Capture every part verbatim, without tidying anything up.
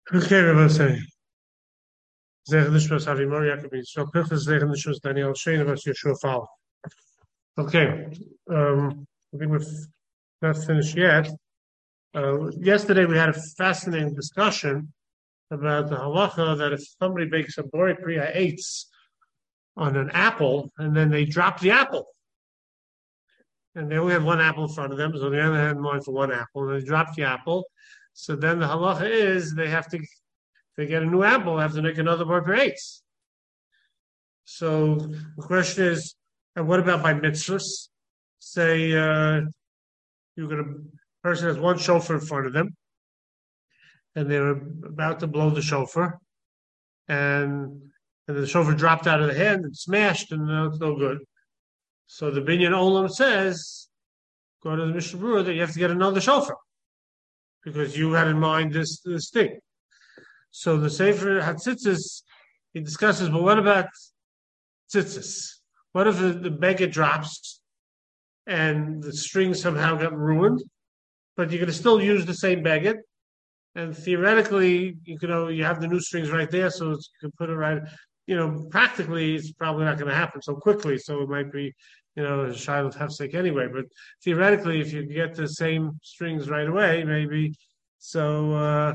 Okay, Rabbi say, Zech Nishmas Avi Mor Yaakov Yisrael Pinchas, Zech Nishmas Daniel Shein Vas Yeshua Fal. Okay, um, I think we're not finished yet. Uh, yesterday we had a fascinating discussion about the halacha that if somebody bakes a bori priya eights on an apple and then they drop the apple, and they only have one apple in front of them, so they only have one for one apple, and they drop the apple. So then the halacha is they have to, if they get a new apple, they have to make another bori priya eights. So the question is, and what about by mitzvahs? Say uh, you're going to person has one shofar in front of them, and they're about to blow the shofar, and and the shofar dropped out of the hand and smashed, and no, it's no good. So the Binyan Olam says, go to the Mishnah Berurah, that you have to get another shofar because you had in mind this this thing. So the Sefer Hatzitzis, he discusses, but what about tzitzis? What if the, the beggar drops and the string somehow got ruined, but you're going to still use the same beggar, and theoretically, you know, you have the new strings right there, so you can put it right. You know, practically, it's probably not going to happen so quickly, so it might be, you know, a child hefsek anyway. But theoretically, if you get the same strings right away, maybe. So, uh,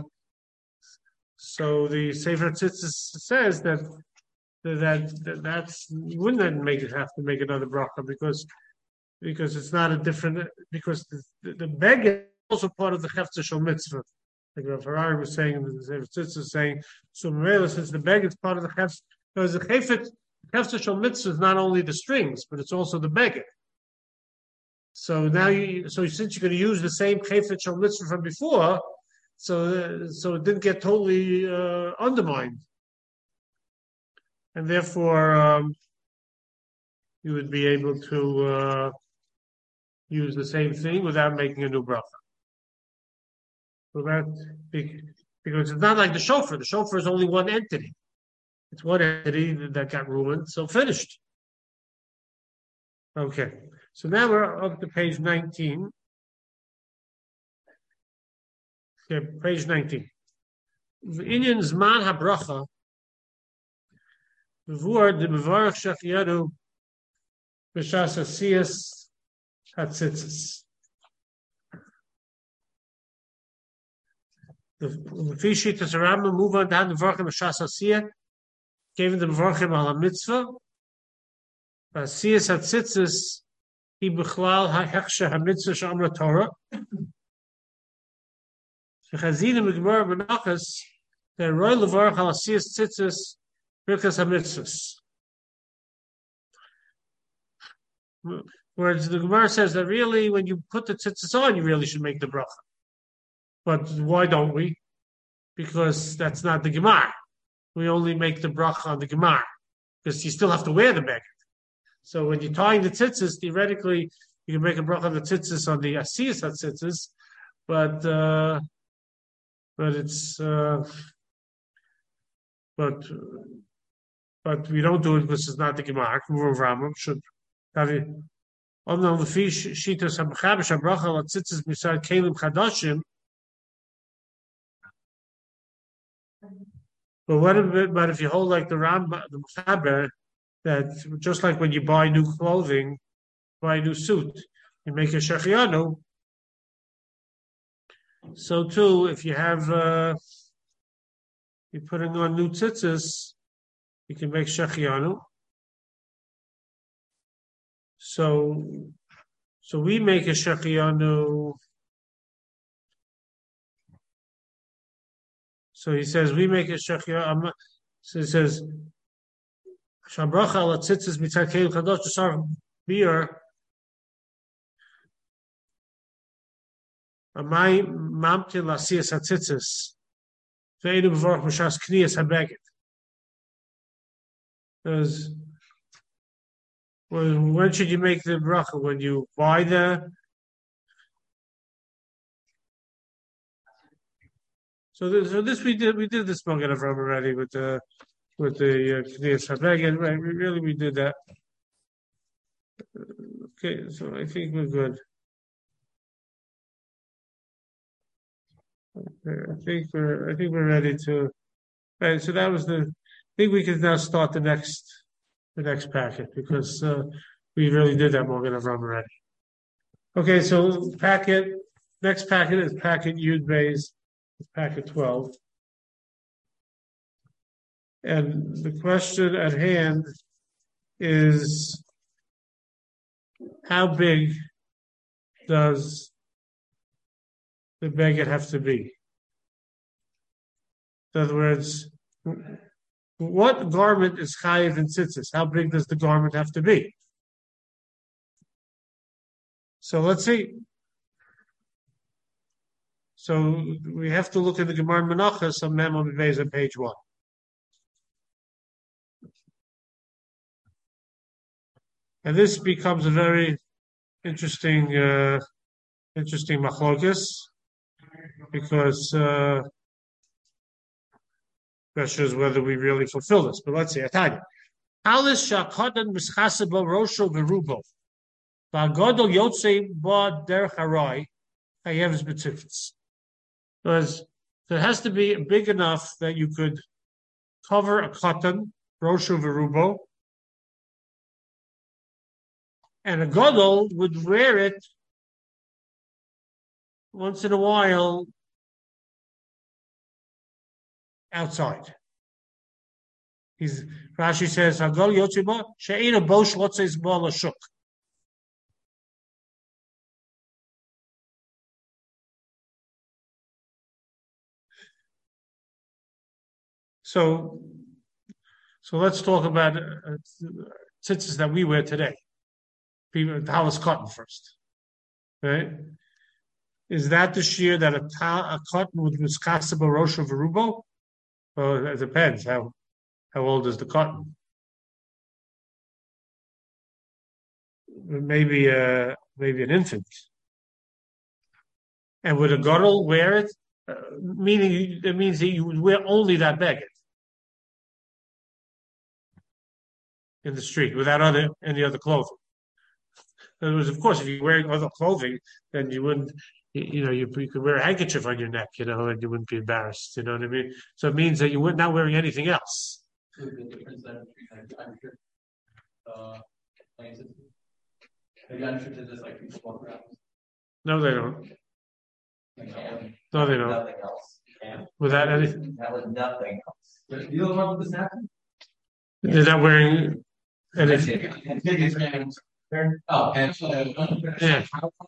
so the Sefer Tzitzis says that that, that that's you wouldn't then make it have to make another bracha because because it's not a different because the, the, the beggar is also part of the Hefzer Shel Mitzvah. Like Rav Harari was saying, the Sefer Tzitzis is saying, so Merela, since the beggar is part of the Hefzer, because the Hefzer Hefzer Shel Mitzvah is not only the strings, but it's also the beggar. So now you, so since you're going to use the same Hefzer Shel Mitzvah from before, so so it didn't get totally uh, undermined. And therefore, um, you would be able to uh, use the same thing without making a new bracha. So that, because it's not like the shofar. The shofar is only one entity. It's one entity that got ruined, so finished. Okay, so now we're up to page nineteen. Okay, page nineteen. Inyan Zman HaBracha V'vur de Mevarach Shachiyanu B'shas Asiyas Hatzitzis. The Fishit is a Rambam move on down the Mevarachim B'shas Asiyah, gave the Mevarachim al HaMitzvah. Asiyas Hatzitzis He B'chlal HaHechsha HaMitzvah Sh'amra Torah. Chazidim Gemara Benachas, the Roy Levarach al Asiyas Tzitzis Birkas HaMitzvahs. Whereas the Gemara says that really, when you put the tzitzis on, you really should make the bracha. But why don't we? Because that's not the Gemara. We only make the bracha on the Gemara because you still have to wear the beggar. So when you're tying the tzitzis, theoretically, you can make a bracha on the tzitzis on the asiyas tzitzis, but uh, but it's uh, but but we don't do it because it's not the Gemara. Rambam should have it. Although the fish shitas hamechabesh habracha latzitzis beside kelim chadashim. But what about if you hold like the Rambam, the Mechaber, that just like when you buy new clothing, buy a new suit, you make a shechianu. So too, if you have uh, you're putting on new tzitzis, you can make shechianu. So, so we make a shechianu. So he says we make a shechianu. So he says shabracha ala tzitzis mitzad kelim chadosh tzar beer. Amay mamti lasiyas hatzitzis. Ve'enu b'vorach m'shas kniyas habeged. Because Well, when should you make the bracha? When you buy the. So this, so this we did we did this Magen Avraham already with the with the Kniyas Habeged. Right, really we did that. Okay, so I think we're good. I think we're I think we're ready to. Right, so that was the. I think we can now start the next the next packet because uh, we really did that Morgan Avram already. Okay, so packet next packet is packet Yud Beis, packet twelve, and the question at hand is how big does the beged have to be? In other words, what garment is chayiv in tzitzis? How big does the garment have to be? So let's see. So we have to look at the Gemara Menachos on Mem on page one. And this becomes a very interesting, uh, interesting machlokes because uh, question is whether we really fulfill this. But let's see. Atanya. Alis shakotan mischaseba rosho verubo. Ba'godol yotzei ba derech harai hayevs b'tzifitz. Because there has to be big enough that you could cover a cotton, rosho verubo, and a gadol would wear it once in a while outside. He's Rashi says, "Hagol yotziba she'ina bosh lotzes ba l'shuk." So, so let's talk about uh, tzitzis that we wear today. People, talis cotton first, right? Is that the shear that a, ta- a cotton with miskasaba rosh of verubo? Well, it depends. How how old is the cotton? Maybe uh, maybe an infant. And would a gadol wear it? Uh, meaning it means that you would wear only that beged in the street without other any other clothing. In other words, of course, if you're wearing other clothing, then you wouldn't, you, you know, you, you could wear a handkerchief on your neck, you know, and you wouldn't be embarrassed. You know what I mean? So it means that you were not wearing anything else. No, they don't. No, they don't. Nothing else. Without anything. That was nothing else. But you don't want this happen? They're not wearing anything. Oh, and yeah.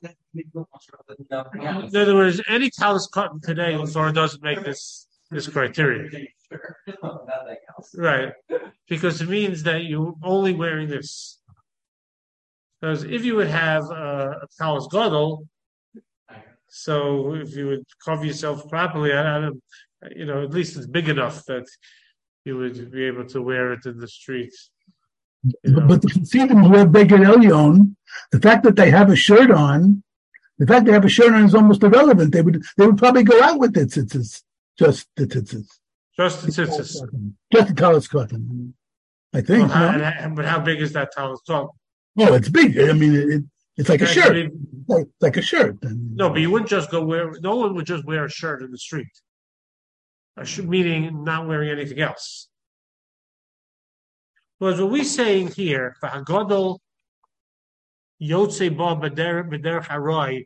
In other words, any talis cotton today, Laura doesn't make this this criteria. Nothing else. Right. Because it means that you're only wearing this. Because if you would have uh, a talis gadol, so if you would cover yourself properly, I, I don't, you know, at least it's big enough that you would be able to wear it in the streets. You know. But the Chassidim who have Beged Elyon, the fact that they have a shirt on, the fact they have a shirt on is almost irrelevant. They would they would probably go out with the tzitzis, just the tzitzis. Just the tzitzis. Just the talis cotton, I think. Well, how, no? and, but how big is that talis cotton? Oh, it's big. I mean, it, it's like it a shirt. Be, like, like a shirt. No, but you wouldn't just go wear, no one would just wear a shirt in the street. A sh- meaning not wearing anything else. Because what we're saying here, V'hagadol Yotze Ba B'derech Harai,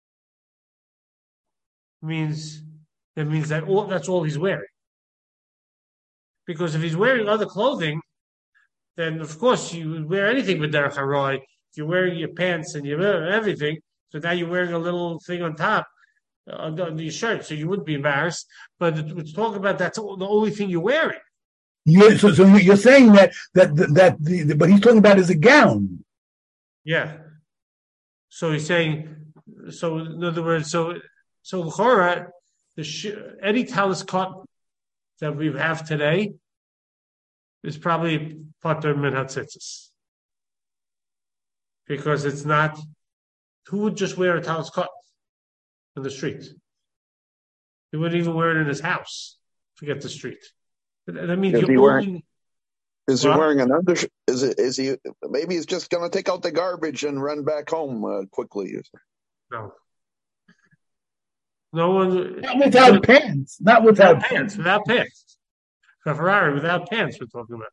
means that means that all that's all he's wearing. Because if he's wearing other clothing, then of course you would wear anything B'derech Harai. If you're wearing your pants and you're wearing everything, so now you're wearing a little thing on top uh, on your shirt, so you wouldn't be embarrassed. But it's talking about that's the only thing you're wearing. You, so, so you're saying that that that the, the, what he's talking about is a gown. Yeah. So he's saying. So in other words, so so l'chora, the sh- any talis cotton that we have today is probably pater min hatzitzis, because it's not. Who would just wear a talis cotton in the street? He wouldn't even wear it in his house. Forget the street. That means is you're he only, wearing? Is well, he wearing an under? Is it? Is he? Maybe he's just going to take out the garbage and run back home uh, quickly. No. No one. Not without pants. Not without, without pants. Without pants. For Ferrari, without pants, we're talking about.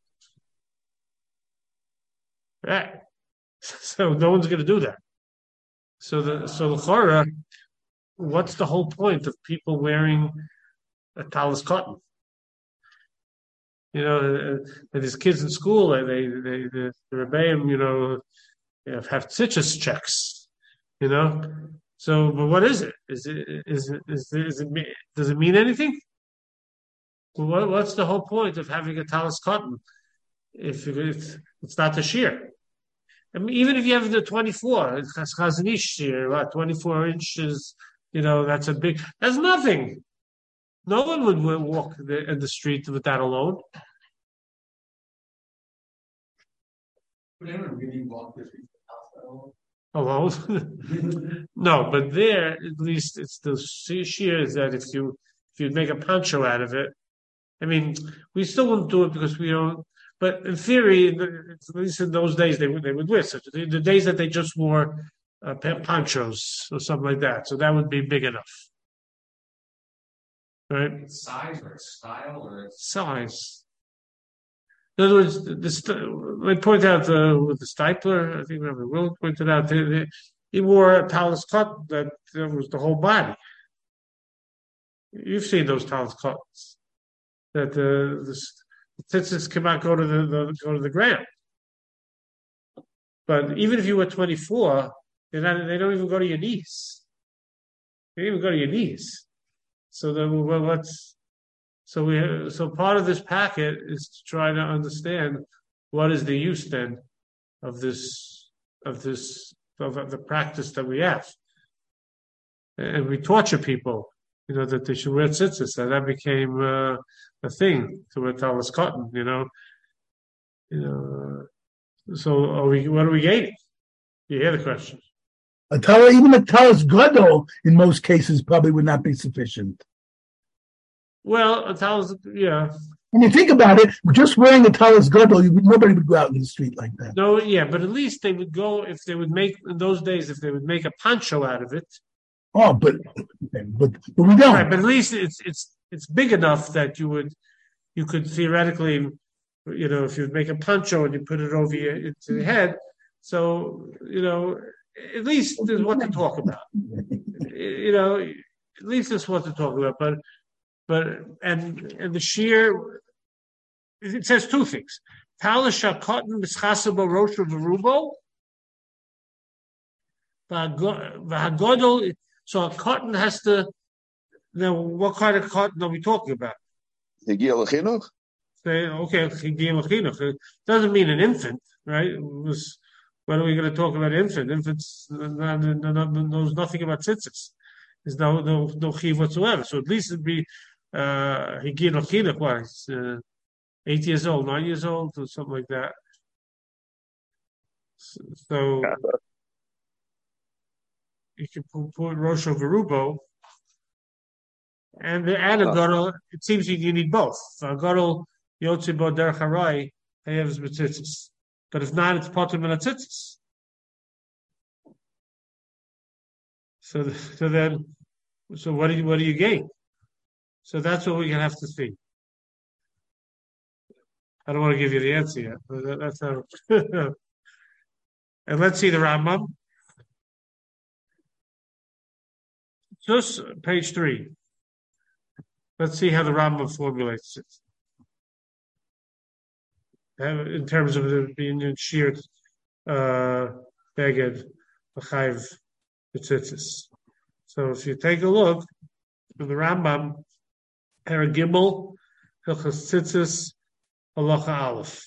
Right. So no one's going to do that. So the so the Chora, what's the whole point of people wearing a talis cotton? You know, and his kids in school, they they they the, the rebbeim, you know, have tzitzus checks. You know, so but what is it? Is it is it is it, is it does it mean anything? Well, what, what's the whole point of having a talis cotton if it's it's not a shear? I mean, even if you have the twenty-four, it's chazanish shear, what twenty-four inches, you know, that's a big. That's nothing. No one would walk the, in the street with that alone. Would anyone really walk the street alone? Alone? No, but there at least it's the shear is that if you if you make a poncho out of it, I mean, we still wouldn't do it because we don't. But in theory, at least in those days, they would they would wear such the, the days that they just wore uh, ponchos or something like that. So that would be big enough, right? Size or style or size. In other words, the, I point out uh, with the Stipler, I think Rabbi Will pointed out, they, they, he wore a talis cotton that, that was the whole body. You've seen those talis cottons that uh, the the tzitzis cannot go to the, the go to the ground. But even if you were twenty-four, they're not, they don't even go to your knees. They don't even go to your knees. So then, well, what's so we so part of this packet is to try to understand what is the use then of this of this of the practice that we have, and we torture people, you know, that they should wear tzitzis, and that became uh, a thing to wear talis cotton, you know. You know, so are we? What are we gaining? You hear the question? A talis, even a talis gadol, in most cases, probably would not be sufficient. Well, a talis, yeah. When you think about it, just wearing a talis gadol, you, nobody would go out in the street like that. No, yeah, but at least they would go if they would make in those days if they would make a poncho out of it. Oh, but but but we don't. Right, but at least it's it's it's big enough that you would you could theoretically, you know, if you make a poncho and you put it over your into your head, so you know, at least there's what to talk about. You know, at least there's what to talk about. But but and and the sheer, it says two things: talis cotton mischasaba roshu v'rubo, v'hagodol. So a cotton has to. Now, what kind of cotton are we talking about? Say, okay, it doesn't mean an infant, right? It was, when are we going to talk about infant? Infants knows nothing about tzitzis. There's no no no chiv whatsoever. So at least it'd be higir uh, chinuch. What? It's, uh, eight years old, nine years old, or something like that. So. so you can put, put Rosh Verubo, and the and a gadol. It seems you, you need both. A gadol yotzibo derech harai hayevs b'tzitzis, but if not, it's potem and tzitzis. So, so then, so what do you what do you gain? So that's what we're gonna have to see. I don't want to give you the answer yet, but that, that's how. And let's see the Rambam. Just page three. Let's see how the Rambam formulates it. In terms of it being in sheared uh, beged, b'chayv, b'tzitzis. So if you take a look at the Rambam, Paragimel, Hilchas Tzitzis, Halacha Aleph.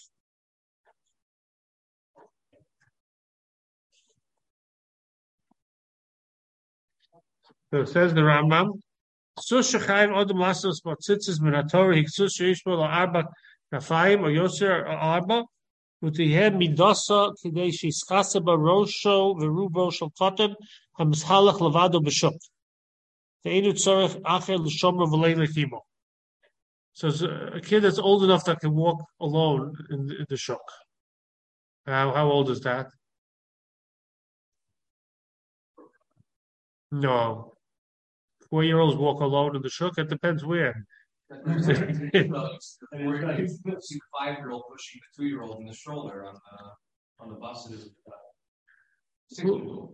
So it says the Rambam, Sus shechayim odem lasos b'tzitzis min haTorah hiksus sheishbo lo arba kafayim or yoser arba utihem midasa kidei shiskasa barosho verubo shel koton hamshalach levado b'shuk ve'enu tzorech acher l'shomro v'lei lechimo. So it's a kid that's old enough that can walk alone in the, in the shuk. How how old is that? No. four-year-olds walk alone in the shuk? It depends where. And we're gonna see the five-year-old pushing the two-year-old in the stroller on the on the buses. Uh, six-year-old.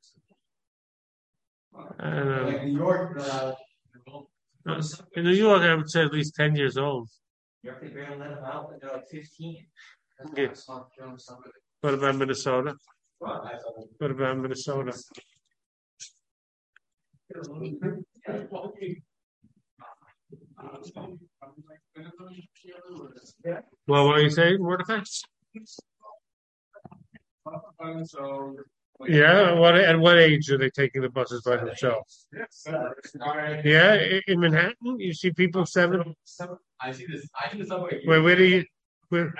Uh, Like New York, uh, in New York, I would say at least ten years old. New York, they barely let them out when they're like fifteen. That's Yeah. why I saw Joe somebody. What about Minnesota? Well, I thought- What about Minnesota? Well, what are you saying, Mordecai? So, Yeah, what at what age are they taking the buses by themselves? Yeah, i- in Manhattan, you see people seven. I see this. I see this subway. Where where do you? Where?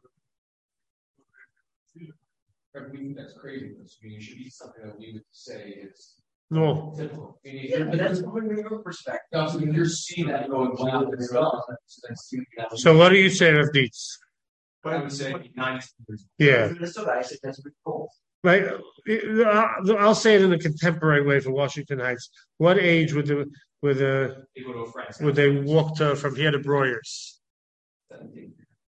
I mean, that's crazy. I mean, it should be something that we would say is No. typical. I mean, yeah, but that's from your perspective. No, so you're seeing that going wow, that's that's So what do you say, Rafditz? I would say nine. Yeah. Minnesota, I said that's pretty cool. Like, uh, I'll say it in a contemporary way for Washington Heights. What age would the would the They go to a friend's would they walk to from here to Broyers? seventeen.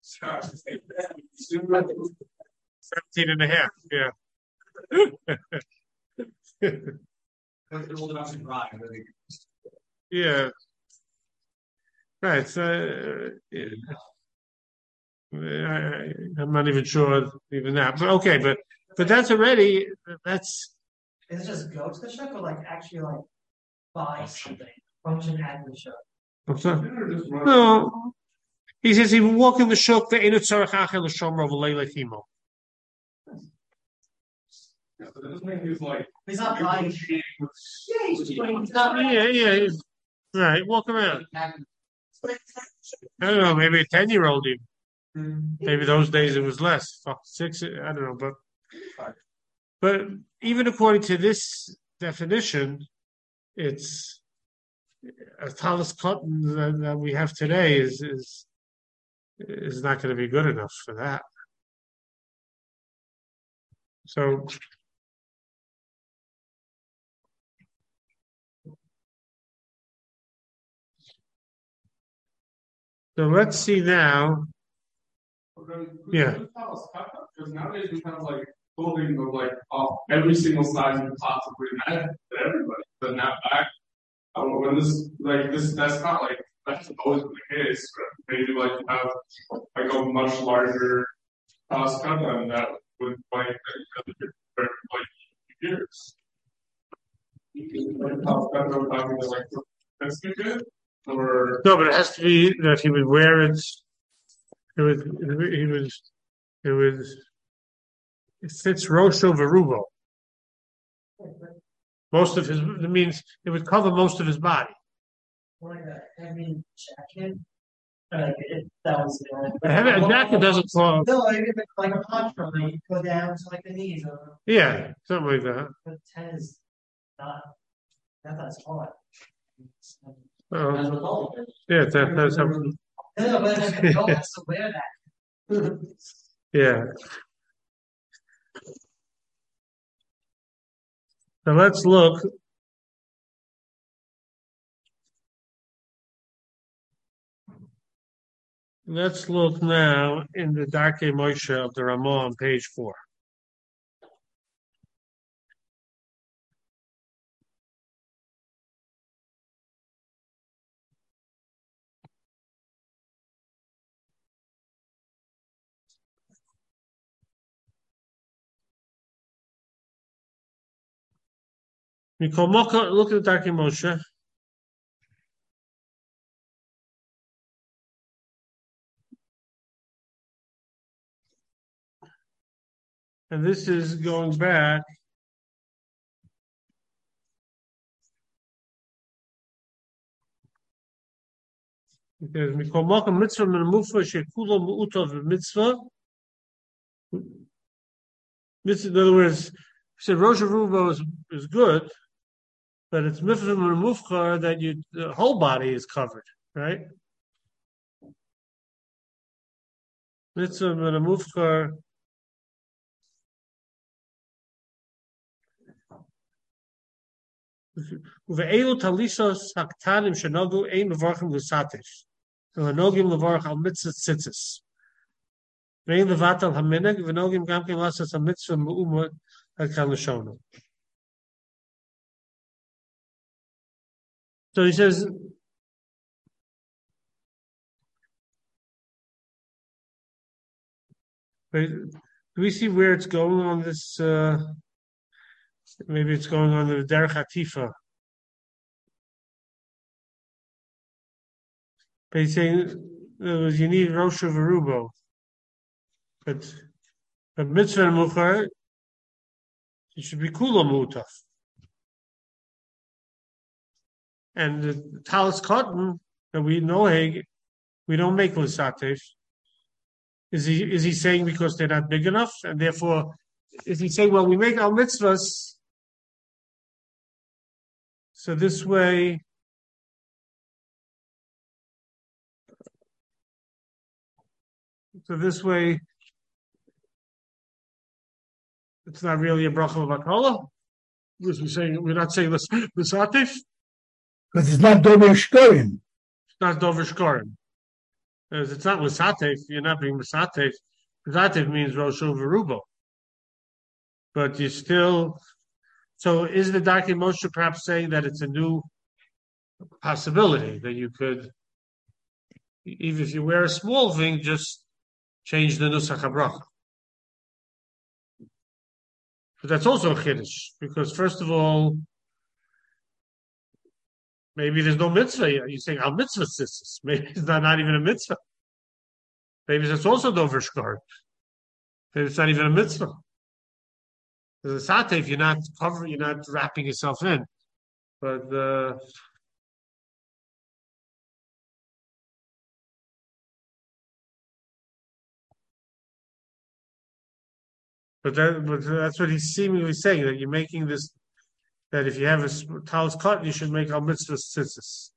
Seventeen and a half. Yeah. They're old enough to drive. Yeah. Right. So, uh, I, I'm not even sure even that, but okay, but but that's already that's Is it just go to the shop or like actually like buy something, function at the shop? I'm sorry. No. He says he will walk in the shuk the inu tzarech achel l'shomer of leila chimo. Yeah, but that doesn't mean he's like. He's not buying. Yeah, he's just putting. He's not Yeah, yeah, he's- right. Walk around. I don't know, maybe a ten year old even. Maybe those days it was less. Fuck, six. I don't know, but but even according to this definition, it's a talus cotton that, that we have today is is is not going to be good enough for that. So. So let's see now. Yeah. Because nowadays we have like clothing of like of every single size you possibly imagine to everybody. But now back um, when this like this that's not like that's always been the case. But maybe like you have like a much larger cost content that would like for like years. Like cost content would talking to like that's good or No, but it has to be that he would wear it. It was. He was. It was. It fits Rosho Veruvo. Most of his. It means it would cover most of his body. Like a heavy jacket. Like it, that was the only. A, heavy, a jacket doesn't fall. No, like, if it's like a poncho, like you go down to like the knees. Or, Yeah, something like that. but ten is not. Not that small. Um, yeah, that, that's how. No, but if you don't have to wear that. Yeah. So let's look. Let's look now in the Darkei Moshe of the Ramah on page four. Mikol Mocha, look at the Darkei Moshe. And this is going back. Because Mikol Mocha mitzvah min mufa shekulo mu'utov mitzvah. In other words, he said Rosh Ruvo is, is good, but it's mitzvah min mufchar that you the whole body is covered, right? Mitzvah min mufchar. Uve'elu talisos haktanim shenogu ein mevarchim l'satesh. V'nogim levarch al mitzvah tzitzis. Ve'in levatal haminag v'nogim gam ken lasas a mitzvah mu'umah hakal l'shono. So he says, do we see where it's going on this? Uh, maybe it's going on the Derech Hatifa. But he's saying uh, you need Rosh Verubo. But but mitzvah muchar, it should be kula mutaf. And the talis cotton that we know, we don't make l'satesh. Is he is he saying because they're not big enough, and therefore is he saying, well, we make our mitzvahs so this way so this way it's not really a bracha of akala? Because we're saying we're not saying l'satesh. Because it's not dover shkorim. It's not dover shkorim. Because it's not l'satesh. You're not being l'satesh. L'satesh means Rosh Verubo. But you still. So is the Darkei Moshe perhaps saying that it's a new possibility that you could, even if you wear a small thing, just change the nusach habracha? But that's also a chiddush, because first of all, maybe there's no mitzvah. You're saying al mitzvah sisters. Maybe it's not, not even a mitzvah. Maybe that's also dover shkar. Maybe it's not even a mitzvah. There's a satef, you're not covering, you're not wrapping yourself in. But uh, but that but that's what he's seemingly saying, that you're making this. That if you have a talis cotton, you should make al mitzvah tzitzis.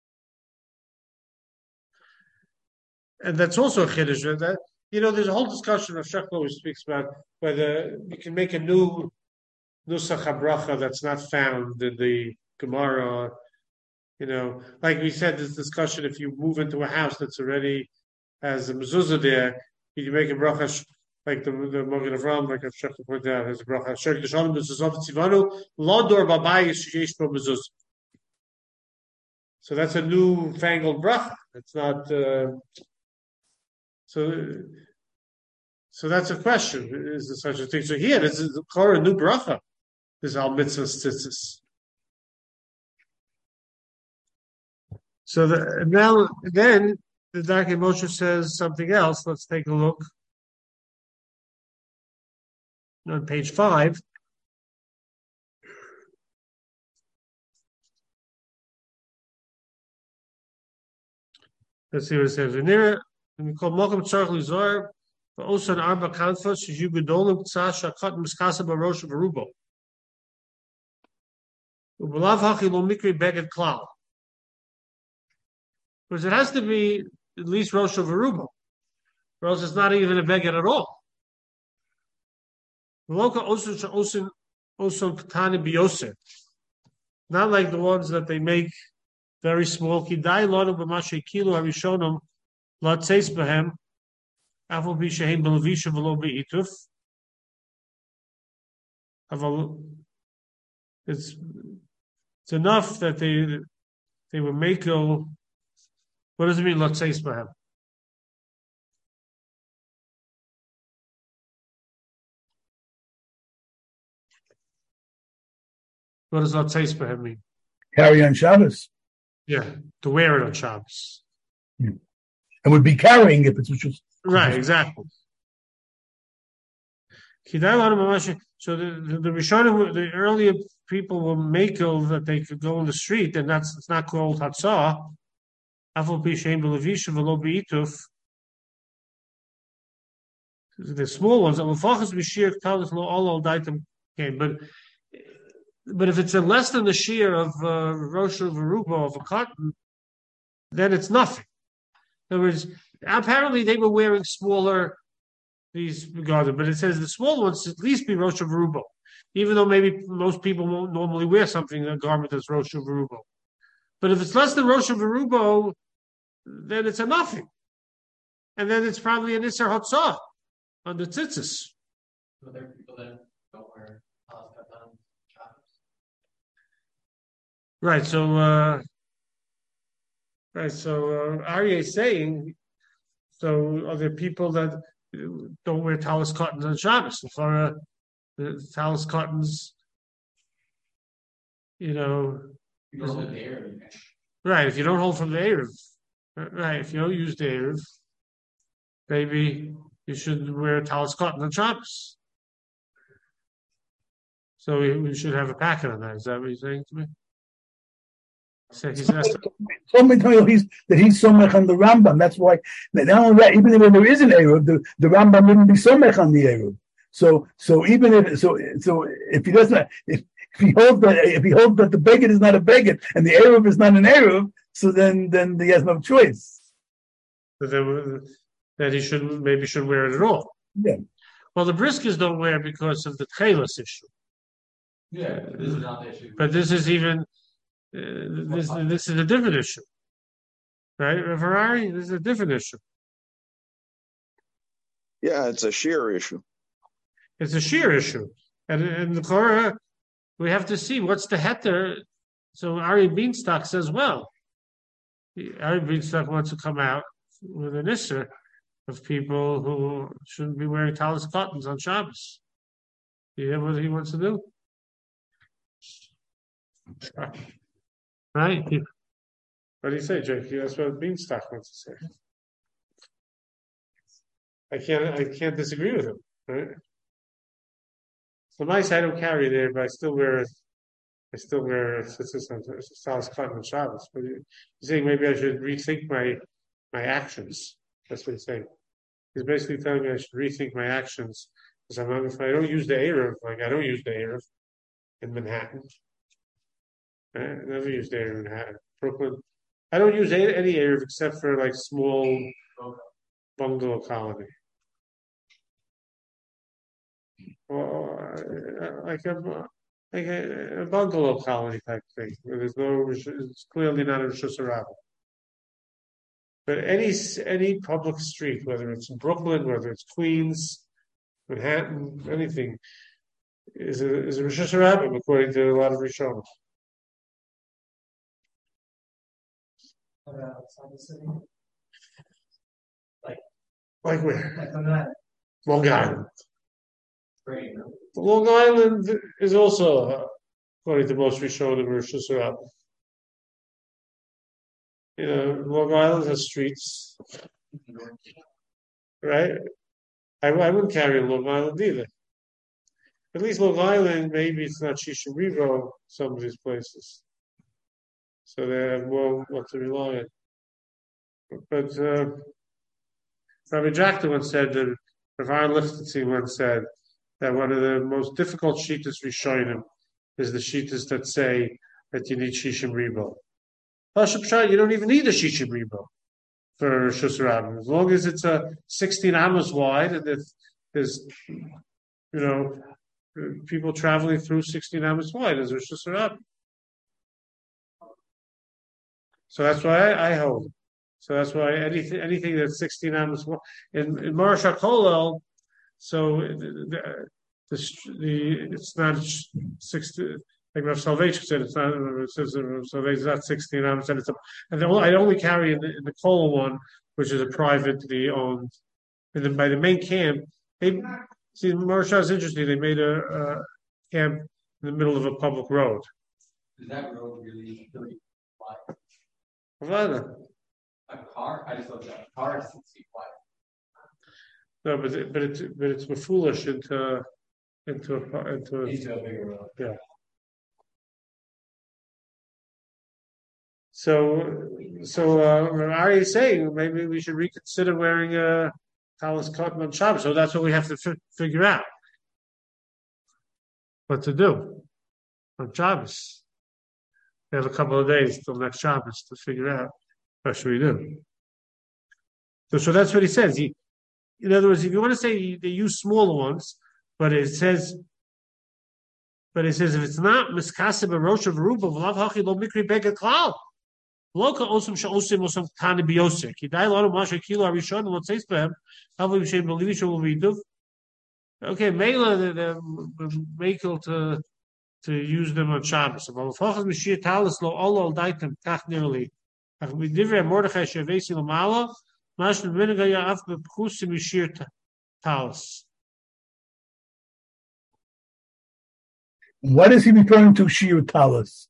And that's also a chiddush. That, you know, there's a whole discussion of Shech always speaks about whether you can make a new nusach habracha that's not found in the Gemara. You know, like we said, this discussion, if you move into a house that's already has a mezuzah there, you can make a bracha like the the Magen Avraham, like I've Shech pointed out, has a bracha. Shech d'shalom mezuzah tzivanu lodor babayis sheyesh bo mezuzah. So that's a new fangled bracha. It's not. Uh, so, so that's a question. Is there such a thing? So here, this is a new bracha. This is al mitzvah tzitzis. So the, now, then the Darkei Moshe says something else. Let's take a look. On page five, let's see what it says. Venira, we call Mokum Tzarch Lizar, but also an Arba Kanfas, Shizu Gedolim Tzasha Kat Miskasa Barosh Verubo. Ubalav Hachi Lo Mikri Beged Klal. Because it has to be at least Rosh Verubo, or else it's not even a Beged at all. Not like the ones that they make very small. Kidai lanu b'mashe kilo harishonim latzeis b'hem afal b'shehem b'levisha v'lo b'ituf. It's it's enough that they they were mako. What does it mean latzeis b'hem? What does latzeis b'hem mean? Carry on Shabbos. Yeah, to wear it on Shabbos. Yeah. And would be carrying if it's just right, exactly. So the the, the Rishonim, the earlier people were makel that they could go on the street, and that's it's not called hatzah. Afal b'sheim b'levisha v'lo b'ituf. The small ones, alufachas b'shir talis lo all all daitem came, but. But if it's a less than the shear of uh, Rosh Verubo of a cotton, then it's nothing. In other words, apparently they were wearing smaller these regarded, but it says the small ones at least be Rosh Verubo, even though maybe most people won't normally wear something, a garment that's Rosh Verubo. But if it's less than Rosh Verubo, then it's a nothing. And then it's probably an Isser Hotzah on the tzitzis. But there are people that don't wear talis katan Shabbos. Right, so uh, right, so uh, Aryeh is saying, so are there people that don't wear talis cottons on Shabbos? For uh, the talis cottons, you know, You don't have the air. right? If you don't hold from the Erev, right? If you don't use the Erev, maybe you should wear talis cotton on Shabbos. So we, we should have a packet on that. Is that what you're saying to me? So he's asked. Told me tell you he's that he's somech on the Rambam. That's why not only that, even if there is an Eruv, the, the Rambam wouldn't be somech on the Eruv. So so even if so so if he doesn't if, if he holds that if he holds that the beged is not a beged and the Eruv is not an Eruv, so then then he has no choice. So then, that he should maybe should wear it at all. Yeah. Well, the briskers don't wear because of the tchelos issue. Yeah, this is not the issue. But this is even uh, this this is a different issue, right? Ferrari, this is a different issue. Yeah, it's a sheer issue. It's a sheer issue, and in the Torah, we have to see what's the heter. So Ari Beanstalk says, well, Ari Beanstalk wants to come out with an issur of people who shouldn't be wearing talis cottons on Shabbos. Do you hear what he wants to do? Right? What do you say, Jake? That's what Beanstalk wants to say. I can't. I can't disagree with him. Right? So my side I don't carry there, but I still wear. I still wear talis cotton on Shabbos. But you're saying maybe I should rethink my my actions. That's what he's saying. He's basically telling me I should rethink my actions because I'm if I don't use the Erev, like I don't use the Erev in Manhattan. I never use the Erev in Manhattan. Brooklyn. I don't use any Erev except for like small bungalow colony. Or like a like a, a bungalow colony type thing where there's no it's clearly not a Rishus Harabah. But any any public street, whether it's Brooklyn, whether it's Queens, Manhattan, anything, is a is a Rishus Harabah according to a lot of Rishonim. Outside the city, like Like where? like on that. Long Island. Great. Long Island is also, uh, according to most Rishonim, Rishus Harabah. You know, Long Island has streets, right? I, I wouldn't carry Long Island either. At least Long Island, maybe it's not Shishim Revo, some of these places. So they have more what to rely on. But uh, Rabbi Jackson once said that, Rav Lichtenstein once said that one of the most difficult shittas Rishonim is the shittas that say that you need Shishim Revo. You don't even need a Shishim Revo for Rishus Harabah. As long as it's a sixteen amos wide and if there's, you know, people traveling through sixteen amos wide as Rishus Harabah. So that's why I, I hold. So that's why anything anything that's sixteen amos wide in in Marash HaKolel, so the, the, the it's not sixty. Like Rav Salvation said, it's not. It says Rav Salvation is not sixteen amos, and it's a. And I only carry in the, in the Kola one, which is a privately owned. And then by the main camp, they see Marsha is interesting. They made a, a camp in the middle of a public road. Is that road really really wide? Havana. A car? I just thought that a car is six feet wide. No, but it, but it's but it's foolish into into a into a, Into a bigger road. yeah. So, so uh, Ari is saying maybe we should reconsider wearing a talis cotton on Shabbos. So that's what we have to f- figure out. What to do on Shabbos? We have a couple of days till next Shabbos to figure out what should we do. So, so that's what he says. He in other words, if you want to say they use smaller ones, but it says, but it says if it's not miskasib a rosh of ruba v'lav hachi lo mikri bega klal. Loka osum she'osim osum tani biyosik. Kidai lo masha kilo arishon lo tzeis behem. Havu b'shem b'livishu l'viduv. Okay, Mela the the vehicle to to use them on Shabbos. But if Hachas Mashiach Talis lo olo daitem tach nearly. Ach midivre Mordechai shevesi l'mala. Mash l'vinega ya af b'pchusim Mashiach Talis. What is he referring to, Shir Talis?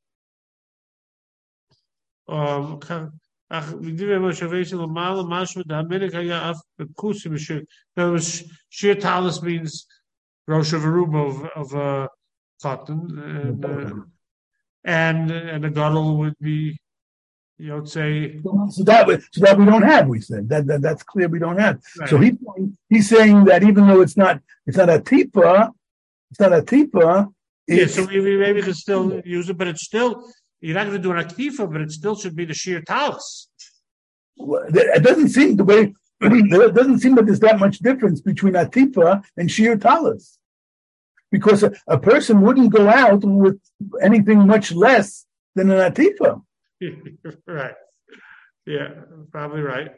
Um, ach midivre Mordechai shevesi l'mala. Mash l'vinega ya af b'pchusim Mashiach. In other words, Shir Talis means Rosh of Aruba of, of uh, cotton, and uh, and and a gadol would be, you would say. So that so that we don't have. We said that, that that's clear. We don't have. Right. So he he's saying that even though it's not it's not a tipa, it's not a tipa. Yeah, so we maybe could still use it, but it's still you're not going to do an aktifa, but it still should be the sheer talis. It doesn't seem the way. It doesn't seem that there's that much difference between atipa and sheer talis, because a, a person wouldn't go out with anything much less than an atipa. Right. Yeah, probably right.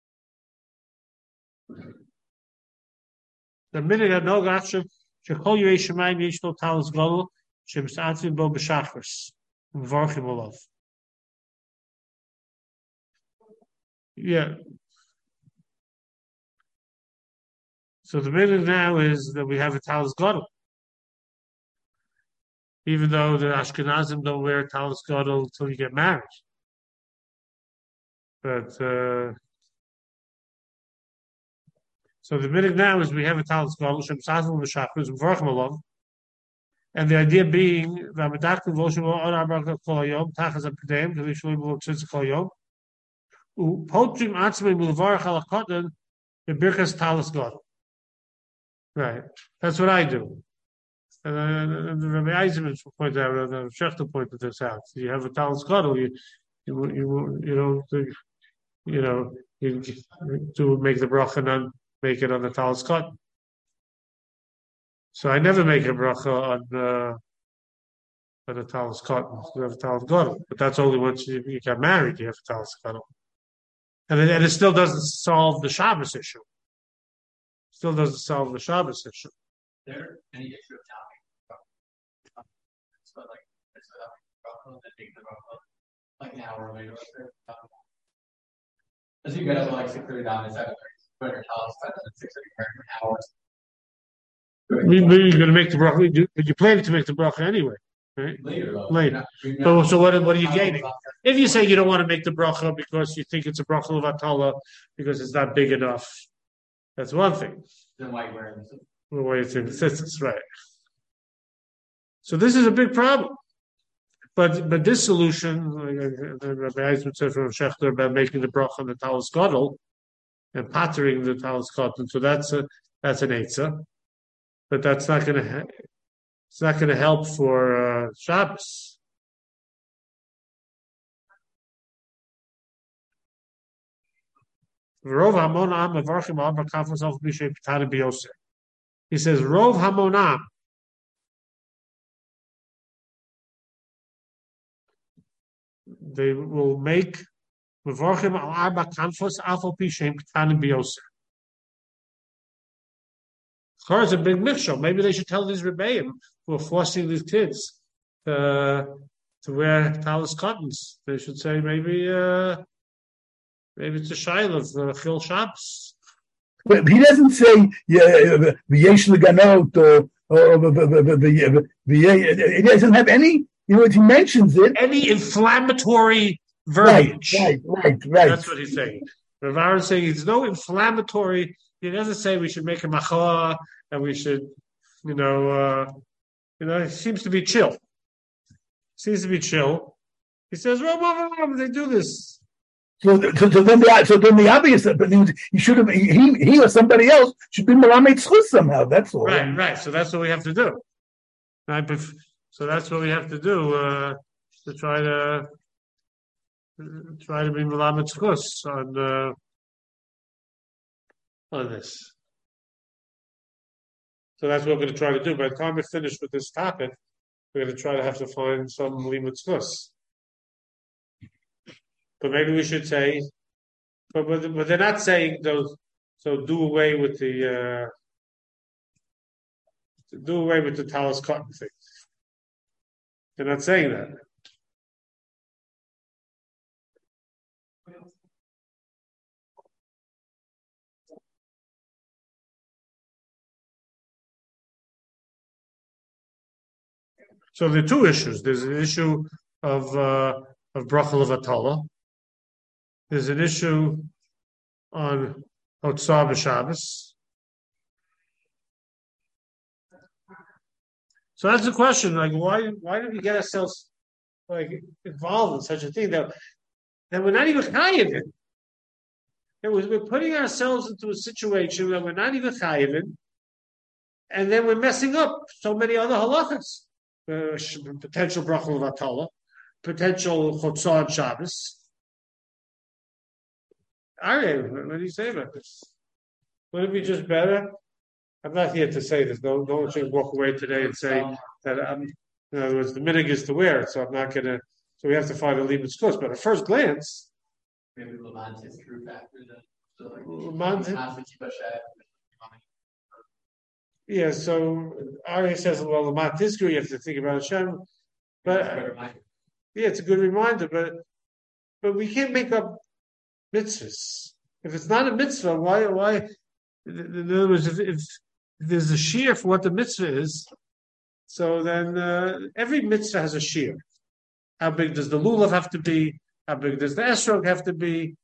The minute I know gotcha, shekol yirei shemayim yesh lo talis gadol shemsatzim bo b'shachris v'varchim olav. Yeah. So the minute now is that we have a talis gadol, even though the Ashkenazim don't wear a talis gadol until you get married. But uh, so the minute now is we have a talis gadol shem sazim b'shachris v'varchim olav, and the idea being that medaktim v'oshem on arba'at kol hayom tachas apidem k'li shloim v'lotzitz kol hayom u'potrim atzmei m'levarach al hakotten b'birkas talis gadol. Right, that's what I do. And, uh, and the Rabbi Eisenman pointed out, the Shechter pointed this out. You have a talis gadol, you, you, you, you don't, you know, you do make the bracha and then make it on the talis gadol. So I never make a bracha on uh, on the talis gadol. You have a talis gadol, but that's only once you, you get married. You have a talis gadol, and it, and it still doesn't solve the Shabbos issue. Still doesn't solve the Shabbos issue. There any issue of topic? So like, it's a bracha that takes the bracha like an hour later. As you guys are like six thirty down to seven thirty, but your house at six thirty for an hour. We maybe you're going to make the bracha, but you're planning to make the bracha anyway, right? Later, though. Later. You're not, So, so what, what are you gaining? If you say you don't want to make the bracha because you think it's a bracha levatala because it's not big enough, that's one thing. Then why wear this? The way it's in existence, right? So this is a big problem. But but this solution, like Rabbi Eisman said from Shechter about making the bracha on the talis gadol and pattering the talis cotton, so that's a that's an eitzah. But that's not going to ha- it's not going to help for uh, Shabbos. Rov hamonam mevarchim al b'kafos al b'shem p'tana b'yosef. He says Rov hamonam. They will make mevarchim al arba kanfos al b'shem p'tana b'yosef. Car is a big mixture. Maybe they should tell these rebbeim who are forcing these kids uh, to wear talis cottons. They should say maybe uh, maybe it's a shaila of uh, Chil Shabbos. But he doesn't say v'yesh leganot or he doesn't have any. You know, he mentions it. Any inflammatory verbiage. Right, right, right, right. That's what he's saying. Rav Aaron is saying it's no inflammatory. He doesn't say we should make a macha and we should, you know, uh, you know, it seems to be chill. Seems to be chill. He says, well, well, well, they do this. So, so, so then the so then the obvious, but he should have he he or somebody else should be melamed zchus somehow. That's all. Right, right. So that's what we have to do. Right. So that's what we have to do uh, to try to try to be melamed zchus on uh, on this. So that's what we're going to try to do. By the time we're finished with this topic, we're going to try to have to find some limud zchus. But maybe we should say, but, but, but they're not saying those, so do away with the, uh, do away with the talis cotton thing. They're not saying that. So there are two issues. There's an issue of uh, of bracha levatala. There's an issue on Hotzah b'Shabbos. So that's the question. Like, why why did we get ourselves like involved in such a thing that that we're not even chayiv in? It was we're putting ourselves into a situation that we're not even chayiv in, and then we're messing up so many other halachas. Uh, potential bracha levatala, potential Hotzah Shabbos. Aryeh, what do you say about this? Would it be just better? I'm not here to say this. No, no one should walk away today and say that I'm. In other words, the minhag is to wear it, so I'm not going to. So we have to find a limud zchus. But at first glance, maybe Lamont is true factor. So like, Lamont, yeah. So Aryeh says, well, Lamont is good. You have to think about Hashem. But yeah, it's a good reminder. But but we can't make up mitzvahs. If it's not a mitzvah, why why? In other words, if, if there's a shear for what the mitzvah is, so then uh, every mitzvah has a shear. How big does the lulav have to be? How big does the esrog have to be?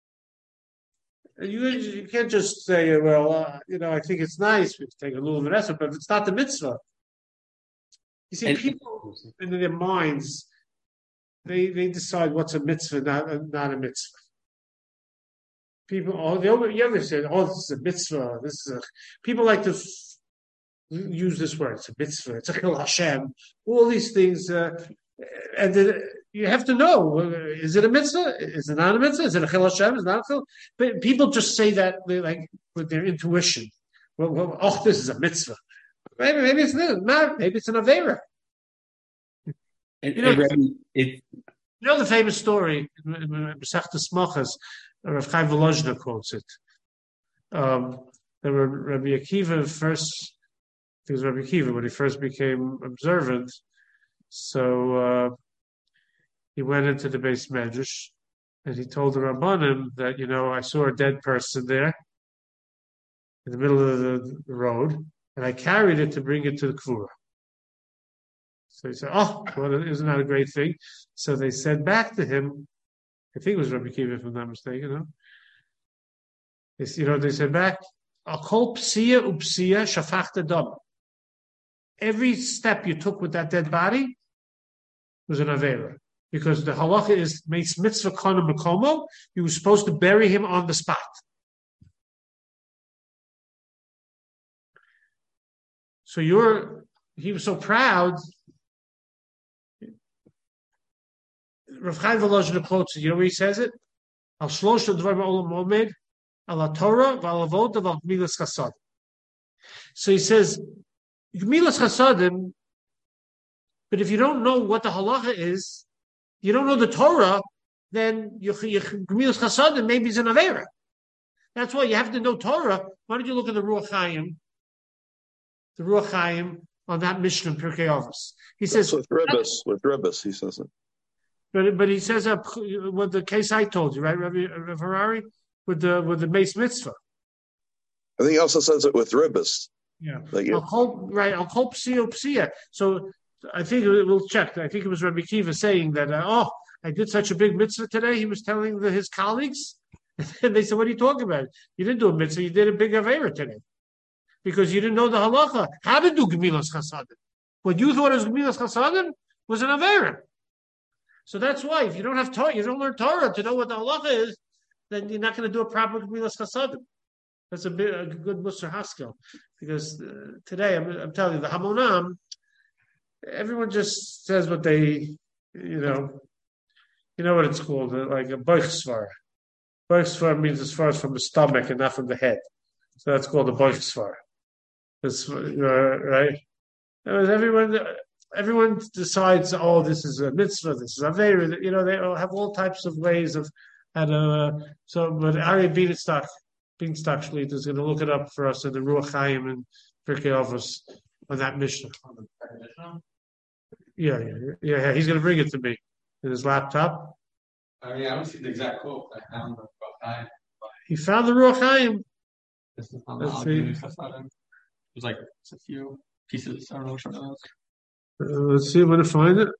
You, you can't just say, well, uh, you know, I think it's nice to take a lulav and esrog, but if it's not the mitzvah. You see, and, people in their minds, they they decide what's a mitzvah, not, not a mitzvah. People, oh, they over, you ever say, oh, this is a mitzvah. This is a, people like to f- use this word. It's a mitzvah. It's a chil Hashem. All these things, uh, and then you have to know: is it a mitzvah? Is it not a mitzvah? Is it a chil Hashem? Is it not a chil? But people just say that like with their intuition. Well, well, oh, this is a mitzvah. Maybe, maybe it's not. Maybe it's an avera. And, you know, and it, you know the famous story in Masechtas Smachas. Rav Chaim Volozhiner quotes it. Um, there were Rabbi Akiva first, I think it was Rabbi Akiva when he first became observant. So uh, he went into the Beis Medrash and he told the Rabbanim that, you know, I saw a dead person there in the middle of the, the road, and I carried it to bring it to the Kvura. So he said, oh, well, isn't that a great thing? So they said back to him, I think it was Rabbi Akiva, if I'm not mistaken. No? They, you know, they said back, "Akol psia upsia shafachta dam." Every step you took with that dead body was an avera, because the halacha is makes mitzvah kana mekomo. You were supposed to bury him on the spot. So you're. He was so proud. Rav Chaim Volozhiner quotes it. You know where he says it? Al shlosh dvarim olam omed, al Torah, v'al avod, v'al gmilas chasadim. So he says, gmilas chasadim, but if you don't know what the halacha is, you don't know the Torah, then your gmilas chasadim maybe is an avera. That's why you have to know Torah. Why don't you look at the Ruach Chaim, the Ruach Chaim on that Mishnah in Pirkei Avos? He says, That's with Ribbis, with Ribbis, he says it. But but he says uh, with the case I told you, right, Rabbi Harari, with the with the Beis Mitzvah. I think he also says it with Ribbis. Yeah, like I'll hope right. I'll hope psia psia. So I think we'll check. I think it was Rabbi Kiva saying that. Uh, oh, I did such a big mitzvah today. He was telling the, his colleagues, and they said, "What are you talking about? You didn't do a mitzvah. You did a big avera today because you didn't know the halacha. How to do gemilas chasadim? What you thought was gemilas chasadim was an avera." So that's why if you don't have Torah, you don't learn Torah to know what the halacha is, then you're not going to do a proper gemilas chasadim. That's a, bit, a good Musar Haskell, because uh, today I'm, I'm telling you the Hamonam, everyone just says what they, you know, you know what it's called, uh, like a boich svar. Boich svar means as far as from the stomach and not from the head, so that's called a boich svar. That's uh, right. Everyone, everyone decides. Oh, this is a mitzvah. This is a very. You know, they all have all types of ways of how to. So, but Ari Bienstock, Bienstock Shlit is going to look it up for us in the Ruach Chaim and Pirkei Avos on that Mishnah. Yeah, yeah, yeah, yeah. He's going to bring it to me in his laptop. I mean, I don't see the exact quote. I found the Ruach Chaim. He found the Ruach Chaim. This is on the Let's see. There's like a few pieces. I don't know which one it was. Uh, let's see if I'm going to find it.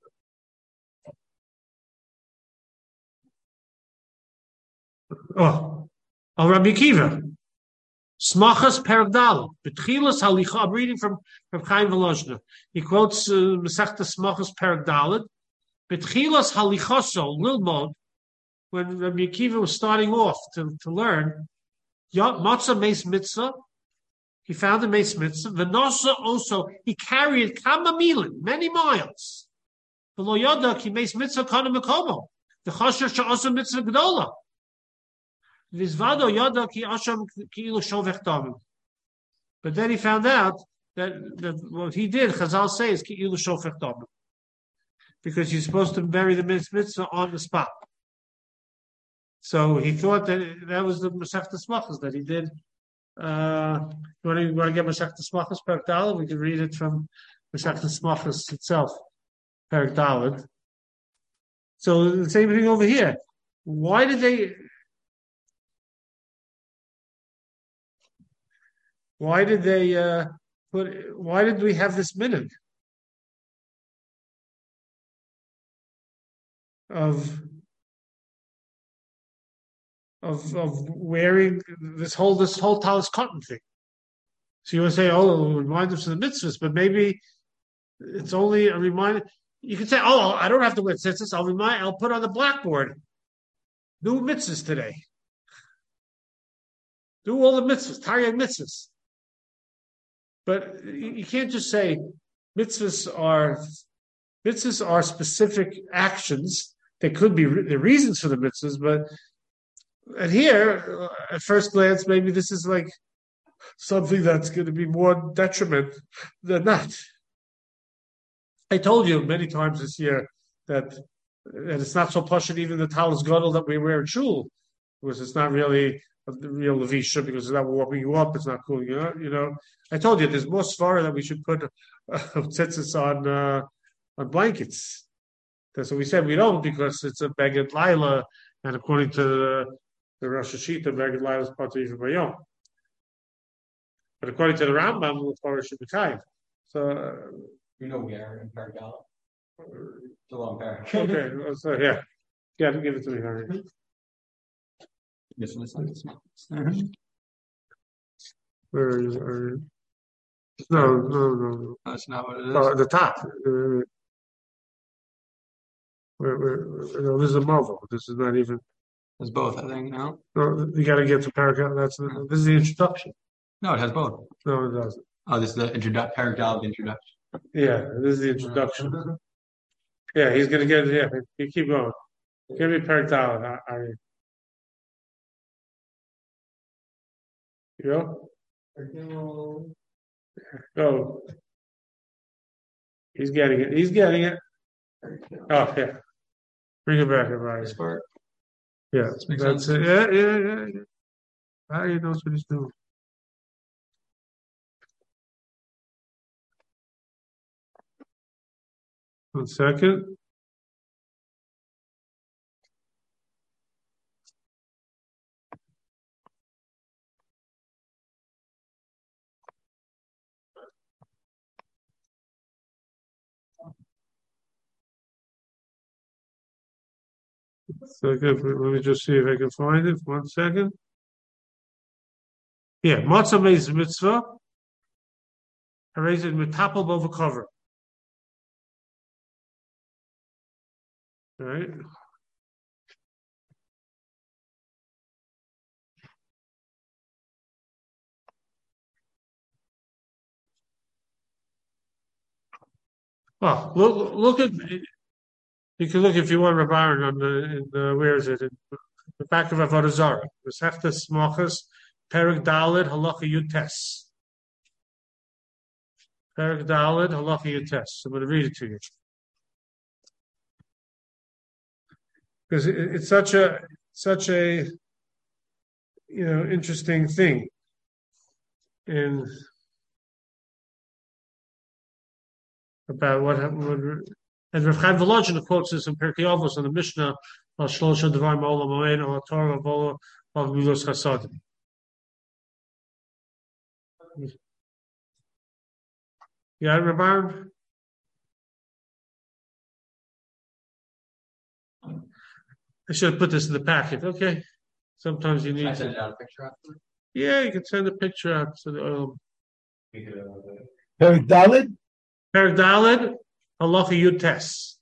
Oh, oh, Rabbi Akiva. Smachas Peragdal. Betchilas Halicha. I'm reading from from Chaim Volozhner. He quotes uh, Masechta Smachas Peragdal. Betchilas Halichaso Lilmod. When Rabbi Akiva was starting off to, to learn, Matzah Meis Mitzvah, he found the Meis Mitzvah. Venosa also, he carried Kama Milin, many miles. V'lo Yoda ki Meis Mitzvah kana mekomo. The Chosher she'asa Mitzvah Gdola. V'izvado Yoda ki Asham ki ilu shovech damim. But then he found out that, that what he did, Chazal says, ki ilu shovech damim. Because you're supposed to bury the Meis Mitzvah on the spot. So he thought that that was the Masechta Smachas that he did. Uh, you want to, you want to get Masechta Smachas Perek Daled? We can read it from Masechta Smachas itself, Perek Daled. So the same thing over here. Why did they? Why did they uh, put? Why did we have this minhag of? Of, of wearing this whole this whole talis cotton thing. So you would say, oh, it'll remind us of the mitzvahs, but maybe it's only a reminder. You could say, oh, I don't have to wear tzitzis. I'll remind. I'll put on the blackboard. Do mitzvahs today. Do all the mitzvahs, Taryag mitzvahs. But you can't just say mitzvahs are mitzvahs are specific actions. There could be re- the reasons for the mitzvahs, but and here, at first glance, maybe this is like something that's going to be more detriment than not. I told you many times this year that, that it's not so pashut even the talis gadol that we wear at shul, because it's not really a real levisha, because it's not warming you up, it's not cooling you up. You know, I told you there's more svara that we should put uh, tzitzis on uh, on blankets. That's what we said. We don't because it's a beged laila, and according to the The Rosh Hashita, Beged Laila is part of Yisrael Bayom. But according to the Rambam, the Torah should be kind. So, uh, you know, we are in Paragala. It's a long paragraph. Okay, so yeah. Yeah, give it to me, Harry. This one is like this one. Where is it? No, no, no, no. That's not what it is. Oh, at the top. Uh, where, where, no, this is a Movo. This is not even. It's both, I think, no? No, you got to get to paragraph. That's the, this is the introduction. No, it has both. No, it doesn't. Oh, this is the introdu- paragraph introduction. Yeah, this is the introduction. Yeah, he's going to get it. Yeah, you keep going. Give me paragraph. Are you? You know? Go. He's getting it. He's getting it. Oh, yeah. Bring it back, everybody. Yeah, that's it. Yeah, yeah, yeah, yeah. Harry knows what he's doing. One second. So good. Let me just see if I can find it. One second. Yeah, matzah meis mitzvah. I raise it metapel over cover. All right. Well, look, look at. You can look if you want, Rabbi, on the, in the where is it? In the back of Avodah Zarah. Masechta Smachas, Perek Daled, Halacha Yud Tes. Perak Daled, Halacha Yutes. I'm going to read it to you. Because it, it's such a, such a, you know, interesting thing. In about what happened. And Rav Chaim Volozhin quotes this in Pirkei Avos on the Mishnah, Al Shlosha Devarim Olam Moed, Al Torah Vola, Al Gvulos Chasadim. Yeah, Rabbi. I should have put this in the packet. Okay. Sometimes you need I to. send out a picture after. Yeah, you can send a picture out to the oil. Perak Daled? Perak Daled, Halacha Yutes.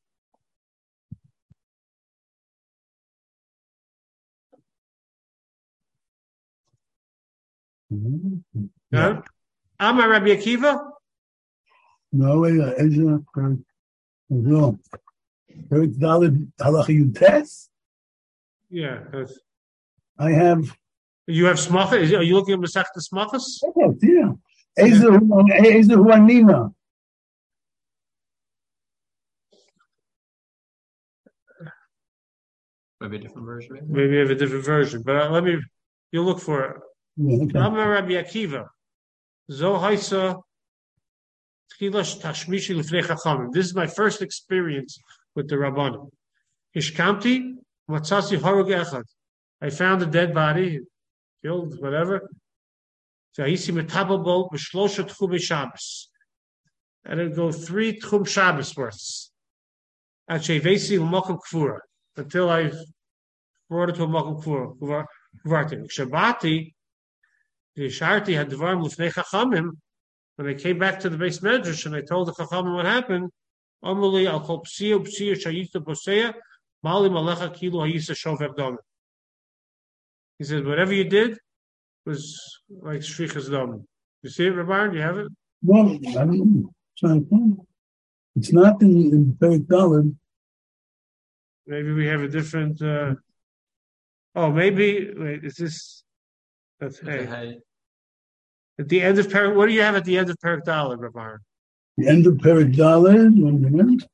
Mm-hmm. Yeah. Amar Rabbi Akiva. No, wait, uh, Ezra, Perak, no. Perak Daled, Halacha Yutes? Yeah. that's- I have, You have smachas? Are you looking at Masechta Smachas? oh, yeah. Ezra, Ezra Huanina. Maybe a different version. Maybe. Maybe you have a different version, but uh, let me. You look for it. Yeah, okay. Amar Rabbi Akiva. Zo haisa tchilash tashmishi lifnei chachamim. This is my first experience with the Rabbanim. Hishkamti matzasi harug echad. I found a dead body, killed, whatever. Zahisi metabel b'shlosha tchumei Shabbos. And it'll go three tchum Shabbos worths. Achevesi l'mokum kfura. Until I brought it to a mokum kfura. Kvarti. Shabati, the Sharti had devarim l'fnei chachamim. When I came back to the base medrash and I told the chachamim what happened, Amuli al kol psiya psiya shayita poseya mali malecha kilo hayisa shover dom. He said, whatever you did was like shrichas dom. You see it, Rabbi? Do you have it? Well, I don't know. Trying to find it. It's not in, in Perak Daled. Maybe we have a different. Uh, oh, maybe. Wait, is this? That's hey. Hey. At the end of Perak. What do you have at the end of Perak Daled, Rabbi? The end of Perak Daled, one minute.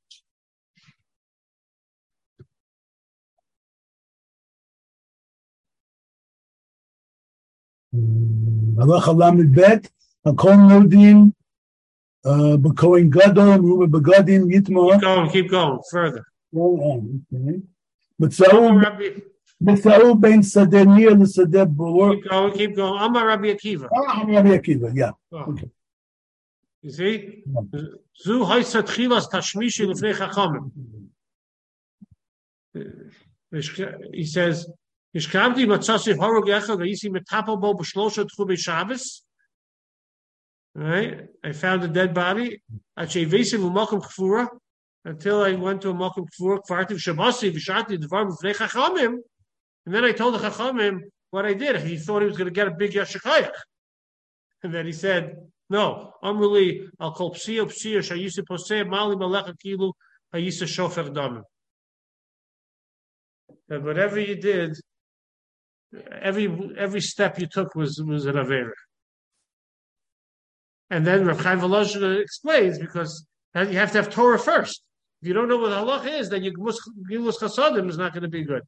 Halacha Lamed Bet, Hakol Modin, B'Kohen Gadol, Ruba Begadim, Yitma. Keep going, keep going further. B'Tzaul B'Tzaul Ben Sadeh Nir L'Sadeh B'Or. Keep going, keep going. Amar Rabbi Akiva. Ah, Rabbi Akiva, yeah. Oh. Okay. You see? Zu haisa tchilas tashmishi l'fnei chachamim. He says, Ishkavdi matzasi harug echad v'yisi metapel bo b'shlosha tchumei Shabbos. Right? I found a dead body. Achevesi v'mokum kfura. Until I went to a mokum kfura, kfarti v'shabasi v'shati d'var b'fnei chachamim. And then I told the chachamim what I did. He thought he was going to get a big yashikayach. And then he said, no, Amruli al kol psiya psiya shayisi poseh mali malecha kilu hayisa shofer damim. That whatever you did, every every step you took was was an avera. And then Rav Chaim Volozhin explains, because you have to have Torah first. If you don't know what halacha is, then your gilus chasadim is not going to be good.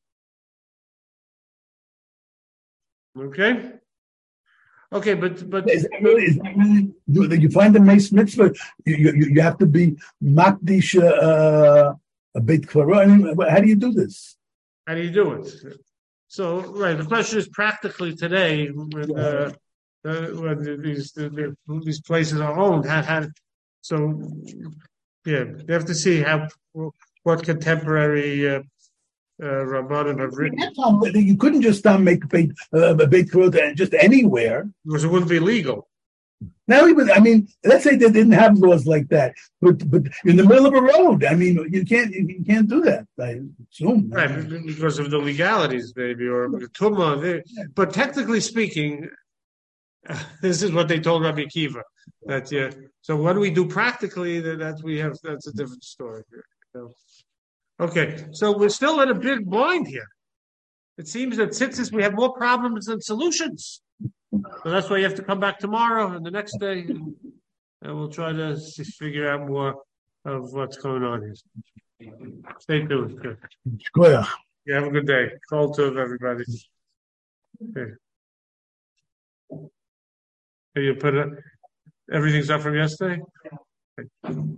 Okay. Okay, but but is that really? Is that really? Do you find the Mace Mitzvah? You you, you have to be makdish uh, a beit kfara. I mean, how do you do this? How do you do it? So, right, the question is practically today, when, uh, uh, when these the, these places are owned, how, how, so yeah, you have to see how what contemporary uh, uh, Rabbanim have written. You couldn't just um, make beit uh, a beit kfara just anywhere, because it wouldn't be legal. Now, even I mean, let's say they didn't have laws like that, but but in the middle of a road, I mean, you can't you can't do that. I assume, right? Because of the legalities, maybe, or the tumah. But technically speaking, uh, this is what they told Rabbi Akiva. That yeah. So what do we do practically? That, that we have that's a different story. So, okay, so we're still in a big blind here. It seems that since we have more problems than solutions. So that's why you have to come back tomorrow and the next day. and we'll try to s- figure out more of what's going on here. Stay tuned. Good. Shkoyach. You have a good day. Call to everybody. Okay. You put it, everything's up from yesterday? Okay.